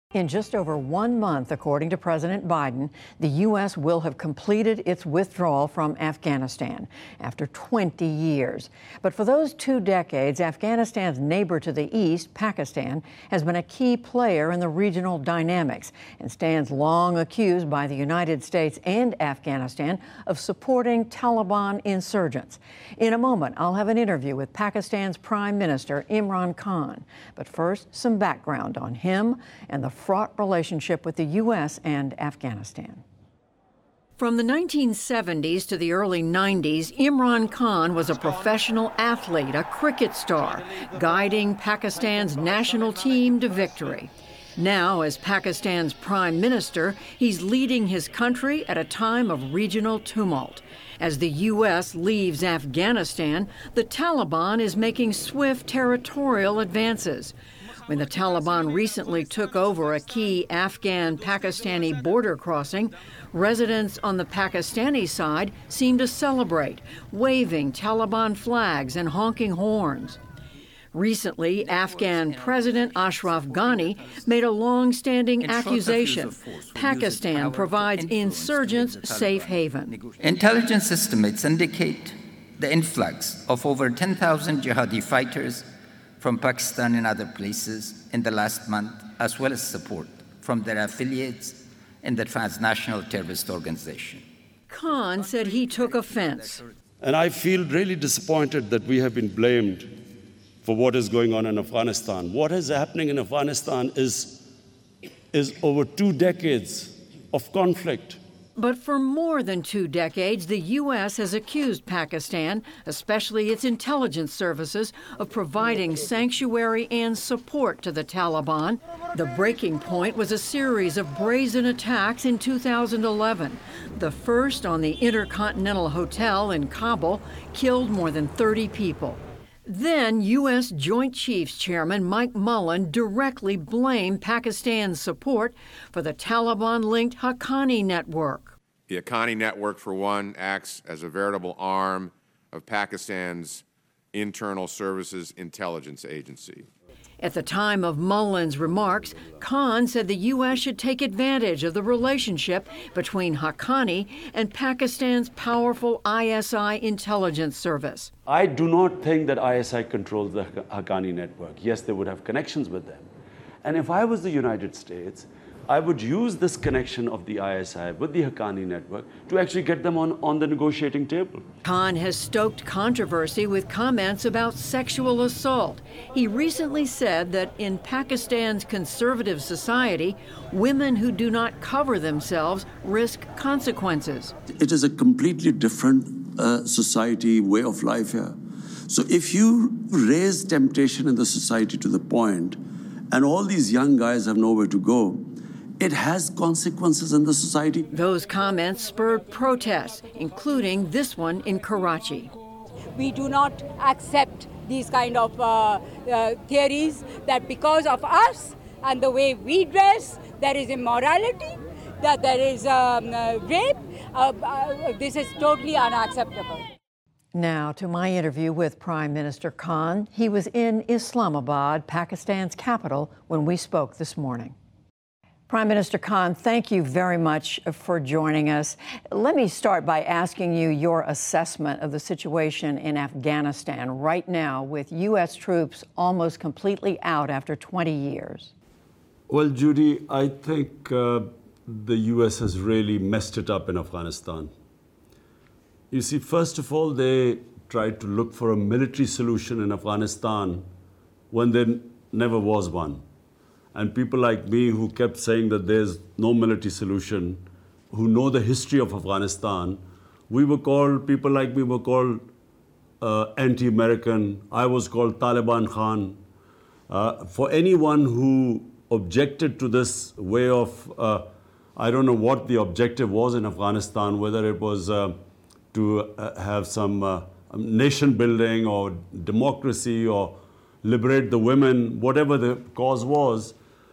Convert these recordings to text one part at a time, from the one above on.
In just over 1 month, according to President Biden, the U.S. will have completed its withdrawal from Afghanistan after 20 years. But for those 2 decades, Afghanistan's neighbor to the east, Pakistan, has been a key player in the regional dynamics and stands long accused by the United States and Afghanistan of supporting Taliban insurgents. In a moment, I'll have an interview with Pakistan's Prime Minister, Imran Khan. But first, some background on him and the fraught relationship with the U.S. and Afghanistan. From the 1970s to the early 90s, Imran Khan was a professional athlete, a cricket star, guiding Pakistan's national team to victory. Now, as Pakistan's prime minister, he's leading his country at a time of regional tumult. As the U.S. leaves Afghanistan, the Taliban is making swift territorial advances. When the Taliban recently took over a key Afghan-Pakistani border crossing, residents on the Pakistani side seemed to celebrate, waving Taliban flags and honking horns. Recently, Afghan President Ashraf Ghani made a long-standing accusation. Pakistan provides insurgents safe haven. Intelligence estimates indicate the influx of over 10,000 jihadi fighters from Pakistan and other places in the last month, as well as support from their affiliates in the transnational terrorist organization. Khan said he took offense. And I feel really disappointed that we have been blamed for what is going on in Afghanistan. What is happening in Afghanistan is over 2 decades of conflict. But for more than 2 decades, the U.S. has accused Pakistan, especially its intelligence services, of providing sanctuary and support to the Taliban. The breaking point was a series of brazen attacks in 2011. The first on the Intercontinental Hotel in Kabul killed more than 30 people. Then U.S. Joint Chiefs Chairman Mike Mullen directly blamed Pakistan's support for the Taliban-linked Haqqani network. The Haqqani network, for one, acts as a veritable arm of Pakistan's Internal Services Intelligence Agency. At the time of Mullen's remarks, Khan said the U.S. should take advantage of the relationship between Haqqani and Pakistan's powerful ISI intelligence service. I do not think that ISI controls the Haqqani network. Yes, they would have connections with them. And if I was the United States, I would use this connection of the ISI with the Haqqani network to actually get them on the negotiating table. Khan has stoked controversy with comments about sexual assault. He recently said that in Pakistan's conservative society, women who do not cover themselves risk consequences. It is a completely different society, way of life here. So if you raise temptation in the society to the point, and all these young guys have nowhere to go, it has consequences in the society. Those comments spurred protests, including this one in Karachi. We do not accept these kind of theories that because of us and the way we dress, there is immorality, that there is rape. This is totally unacceptable. Now to my interview with Prime Minister Khan. He was in Islamabad, Pakistan's capital, when we spoke this morning. Prime Minister Khan, thank you very much for joining us. Let me start by asking you your assessment of the situation in Afghanistan right now, with U.S. troops almost completely out after 20 years. Well, Judy, I think the U.S. has really messed it up in Afghanistan. You see, first of all, they tried to look for a military solution in Afghanistan when there never was one. And people like me who kept saying that there's no military solution, who know the history of Afghanistan, people like me were called anti-American. I was called Taliban Khan. For anyone who objected to this way of, I don't know what the objective was in Afghanistan, whether it was to have some nation building or democracy or liberate the women, whatever the cause was,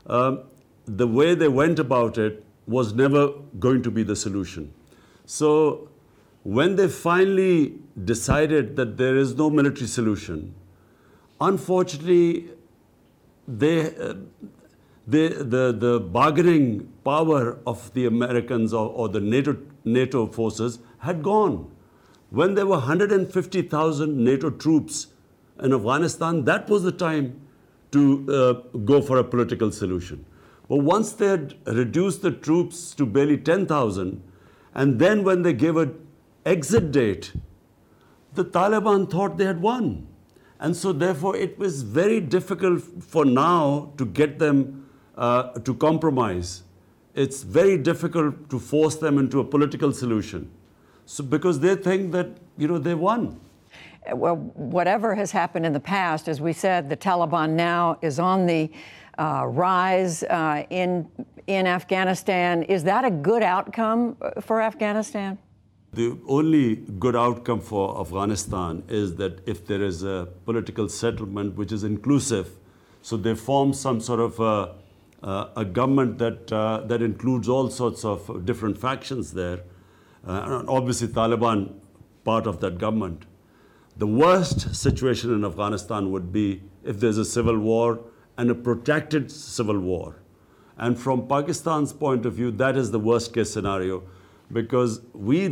the way they went about it was never going to be the solution. So when they finally decided that there is no military solution, unfortunately, they the bargaining power of the Americans or the NATO forces had gone. When there were 150,000 NATO troops in Afghanistan, that was the time to go for a political solution. But once they had reduced the troops to barely 10,000, and then when they gave an exit date, the Taliban thought they had won. And so therefore it was very difficult for now to get them to compromise. It's very difficult to force them into a political solution. So because they think that, they won. Well, whatever has happened in the past, as we said, the Taliban now is on the rise in Afghanistan. Is that a good outcome for Afghanistan? The only good outcome for Afghanistan is that if there is a political settlement which is inclusive, so they form some sort of a government that includes all sorts of different factions there. And obviously, Taliban part of that government. The worst situation in Afghanistan would be if there's a civil war and a protracted civil war. And from Pakistan's point of view, that is the worst case scenario, because we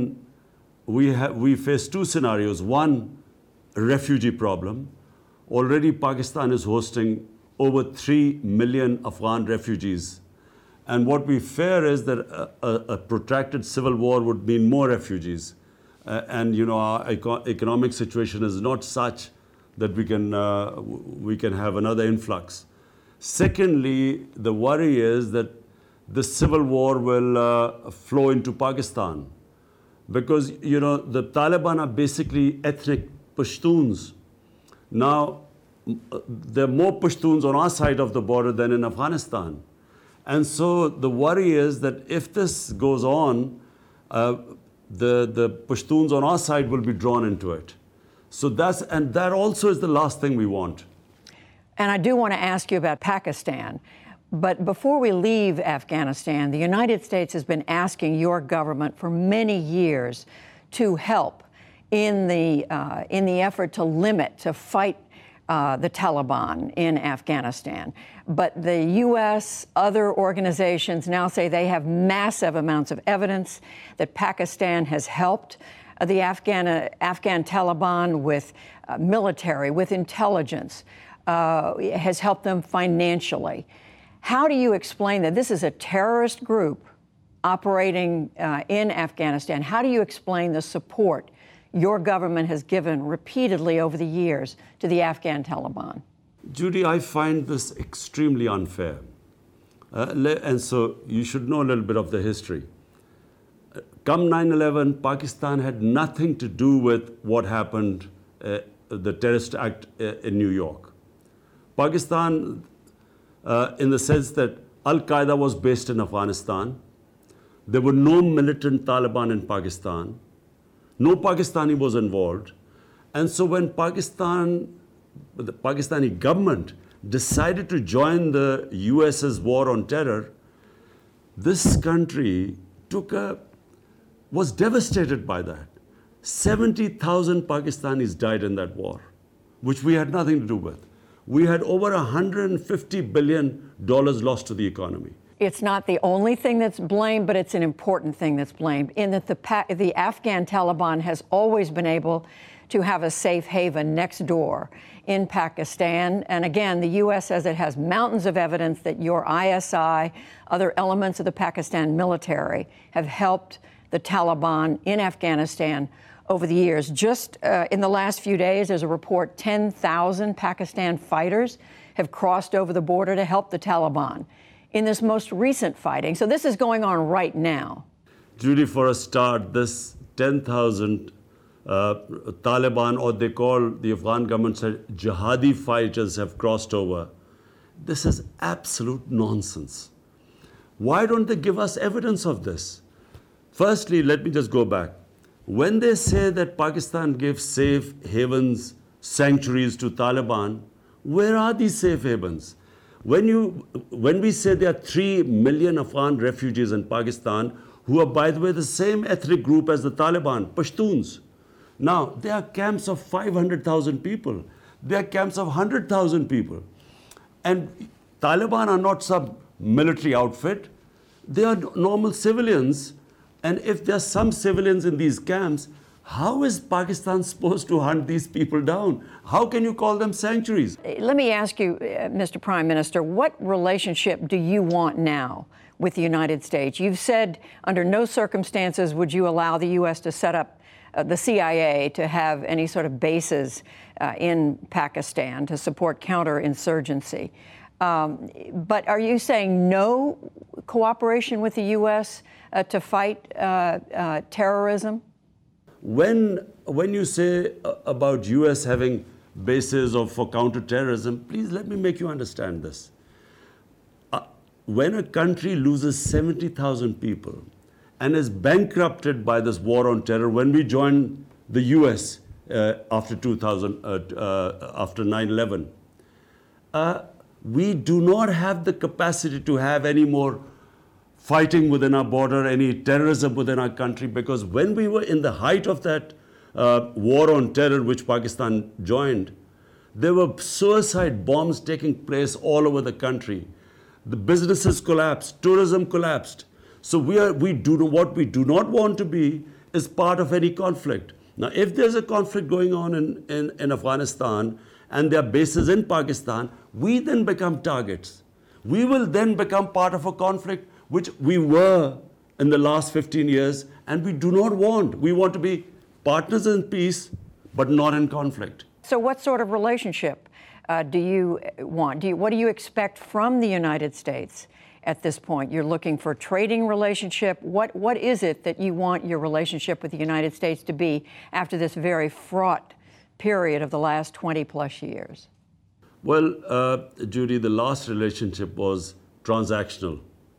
face two scenarios. One, a refugee problem. Already Pakistan is hosting over 3 million Afghan refugees. And what we fear is that a protracted civil war would mean more refugees. And our economic situation is not such that we can have another influx. Secondly, the worry is that the civil war will flow into Pakistan, because the Taliban are basically ethnic Pashtuns. Now, there are more Pashtuns on our side of the border than in Afghanistan. And so the worry is that if this goes on, the Pashtuns on our side will be drawn into it. So that also is the last thing we want. And I do want to ask you about Pakistan. But before we leave Afghanistan, the United States has been asking your government for many years to help in the effort to fight the Taliban in Afghanistan. But the U.S., other organizations now say they have massive amounts of evidence that Pakistan has helped the Afghan Taliban with military, with intelligence, has helped them financially. How do you explain that this is a terrorist group operating in Afghanistan? How do you explain the support your government has given repeatedly over the years to the Afghan Taliban? Judy, I find this extremely unfair. And so you should know a little bit of the history. Come 9/11, Pakistan had nothing to do with what happened, the terrorist act in New York. Pakistan, in the sense that Al-Qaeda was based in Afghanistan, there were no militant Taliban in Pakistan, no Pakistani was involved. And so when the Pakistani government decided to join the US's war on terror, this country was devastated by that. 70,000 Pakistanis died in that war, which we had nothing to do with. We had over $150 billion lost to the economy. It's not the only thing that's blamed, but it's an important thing that's blamed, in that the Afghan Taliban has always been able to have a safe haven next door in Pakistan. And again, the U.S. says it has mountains of evidence that your ISI, other elements of the Pakistan military, have helped the Taliban in Afghanistan over the years. Just in the last few days, there's a report 10,000 Pakistan fighters have crossed over the border to help the Taliban in this most recent fighting. So this is going on right now. Judy, for a start, this 10,000 Taliban, or they call the Afghan government said jihadi fighters, have crossed over. This is absolute nonsense. Why don't they give us evidence of this? Firstly, let me just go back. When they say that Pakistan gives safe havens, sanctuaries to Taliban, where are these safe havens? When we say there are 3 million Afghan refugees in Pakistan, who are, by the way, the same ethnic group as the Taliban, Pashtuns. Now, there are camps of 500,000 people. There are camps of 100,000 people. And Taliban are not some military outfit. They are normal civilians. And if there are some civilians in these camps, how is Pakistan supposed to hunt these people down? How can you call them sanctuaries? Let me ask you, Mr. Prime Minister, what relationship do you want now with the United States? You've said under no circumstances would you allow the U.S. to set up the CIA to have any sort of bases in Pakistan to support counterinsurgency. But are you saying no cooperation with the U.S. To fight terrorism? When you say about U.S. having bases for counterterrorism, please let me make you understand this. When a country loses 70,000 people and is bankrupted by this war on terror, when we joined the U.S. After 9/11, we do not have the capacity to have any more fighting within our border, any terrorism within our country, because when we were in the height of that war on terror, which Pakistan joined, there were suicide bombs taking place all over the country. The businesses collapsed, tourism collapsed. So what we do not want to be is part of any conflict. Now, if there's a conflict going on in Afghanistan and there are bases in Pakistan, we then become targets. We will then become part of a conflict which we were in the last 15 years, and we do not want. We want to be partners in peace, but not in conflict. So what sort of relationship do you want? What do you expect from the United States at this point? You're looking for a trading relationship. What is it that you want your relationship with the United States to be after this very fraught period of the last 20 plus years? Well, Judy, the last relationship was transactional.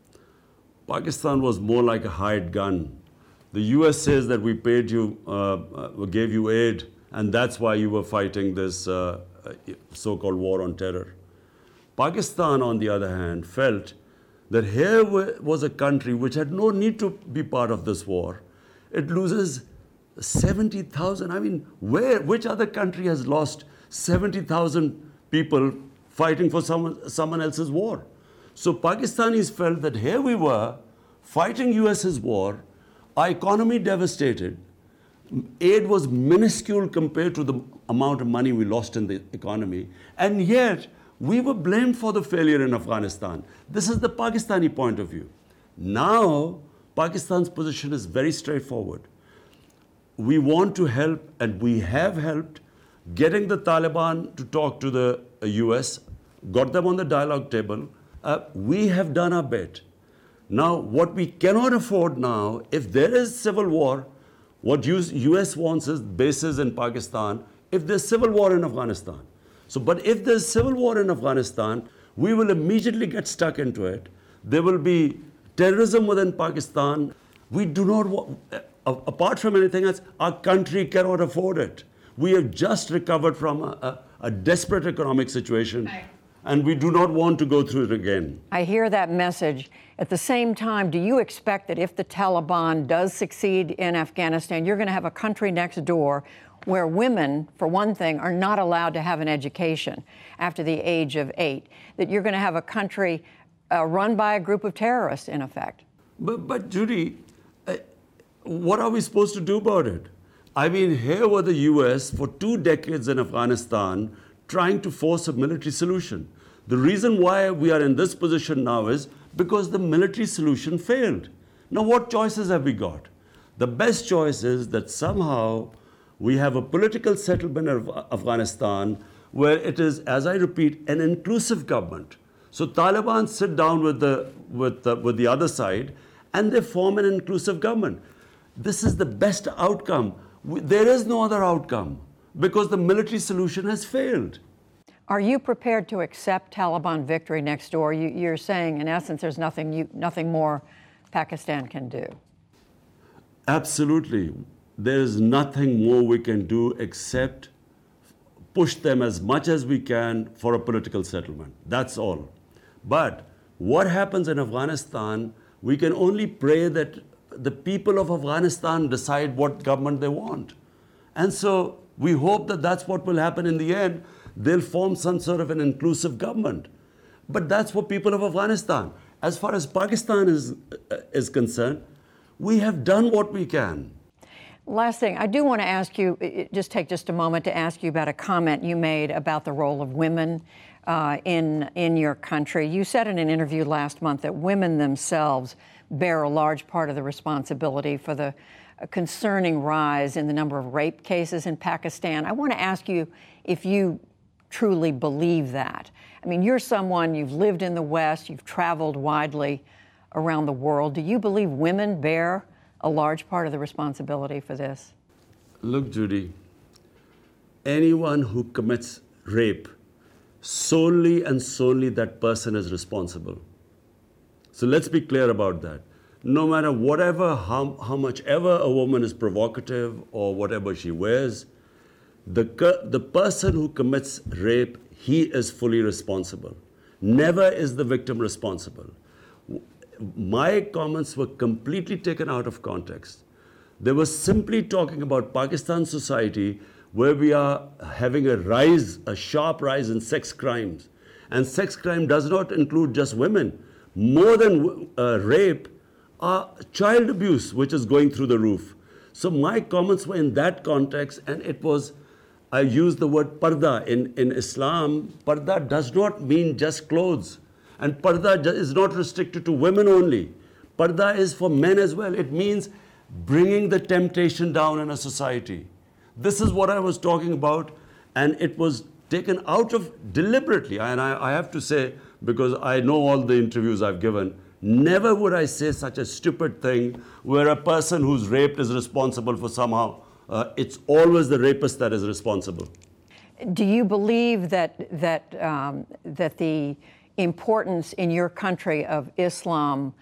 Pakistan was more like a hired gun. The US says that we paid you, gave you aid, and that's why you were fighting this so-called war on terror. Pakistan, on the other hand, felt that here was a country which had no need to be part of this war. It loses 70,000. I mean, which other country has lost 70,000 people fighting for someone else's war? So Pakistanis felt that here we were fighting US's war, our economy devastated, aid was minuscule compared to the amount of money we lost in the economy, and yet we were blamed for the failure in Afghanistan. This is the Pakistani point of view. Now, Pakistan's position is very straightforward. We want to help, and we have helped, getting the Taliban to talk to the US, got them on the dialogue table. We have done our bit. Now, what we cannot afford now, if there is civil war, what US wants is bases in Pakistan, if there's civil war in Afghanistan. But if there's civil war in Afghanistan, we will immediately get stuck into it. There will be terrorism within Pakistan. We do not want, apart from anything else, our country cannot afford it. We have just recovered from a desperate economic situation, and we do not want to go through it again. I hear that message. At the same time, do you expect that if the Taliban does succeed in Afghanistan, you're going to have a country next door where women, for one thing, are not allowed to have an education after the age of 8, that you're going to have a country run by a group of terrorists, in effect? But Judy, what are we supposed to do about it? I mean, here were the US for 2 decades in Afghanistan trying to force a military solution. The reason why we are in this position now is because the military solution failed. Now, what choices have we got? The best choice is that somehow we have a political settlement of Afghanistan where it is, as I repeat, an inclusive government. So Taliban sit down with the other side and they form an inclusive government. This is the best outcome. There is no other outcome because the military solution has failed. Are you prepared to accept Taliban victory next door? You're saying, in essence, there's nothing more Pakistan can do. Absolutely. There is nothing more we can do except push them as much as we can for a political settlement. That's all. But what happens in Afghanistan, we can only pray that the people of Afghanistan decide what government they want. And so we hope that that's what will happen in the end. They'll form some sort of an inclusive government. But that's for people of Afghanistan. As far as Pakistan is concerned, we have done what we can. Last thing, I do want to ask you, take just a moment to ask you about a comment you made about the role of women in your country. You said in an interview last month that women themselves bear a large part of the responsibility for the concerning rise in the number of rape cases in Pakistan. I want to ask you if you truly believe that. I mean, you're someone, you've lived in the West, you've traveled widely around the world. Do you believe women bear a large part of the responsibility for this? Look, Judy, anyone who commits rape, solely and solely that person is responsible. So let's be clear about that. No matter how much ever a woman is provocative or whatever she wears, the person who commits rape, he is fully responsible. Never is the victim responsible. My comments were completely taken out of context. They were simply talking about Pakistan society, where we are having a sharp rise in sex crimes. And sex crime does not include just women. More than rape, child abuse, which is going through the roof. So my comments were in that context, and I used the word parda. In Islam, parda does not mean just clothes. And parda is not restricted to women only. Parda is for men as well. It means bringing the temptation down in a society. This is what I was talking about, and it was taken out of deliberately. And I have to say, because I know all the interviews I've given, never would I say such a stupid thing where a person who's raped is responsible for somehow. It's always the rapist that is responsible. Do you believe that the importance in your country of Islam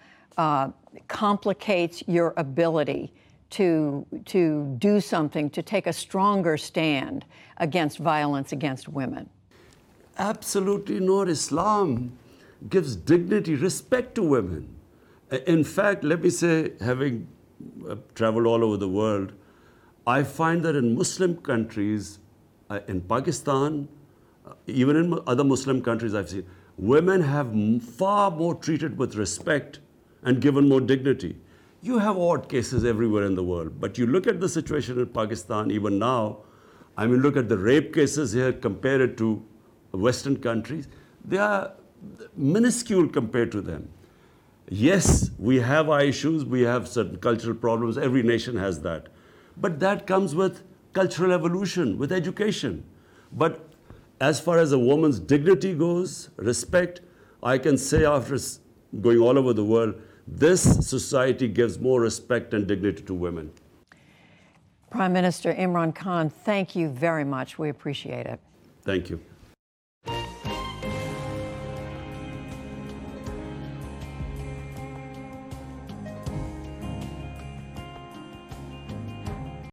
complicates your ability to do something, to take a stronger stand against violence against women? Absolutely not. Islam gives dignity, respect to women. In fact, let me say, having traveled all over the world, I find that in Muslim countries, in Pakistan, even in other Muslim countries I've seen, women have far more treated with respect and given more dignity. You have odd cases everywhere in the world, but you look at the situation in Pakistan even now, I mean, look at the rape cases here compared to Western countries, they are minuscule compared to them. Yes, we have our issues, we have certain cultural problems, every nation has that. But that comes with cultural evolution, with education. But as far as a woman's dignity goes, respect, I can say after going all over the world, this society gives more respect and dignity to women. Prime Minister Imran Khan, thank you very much. We appreciate it. Thank you.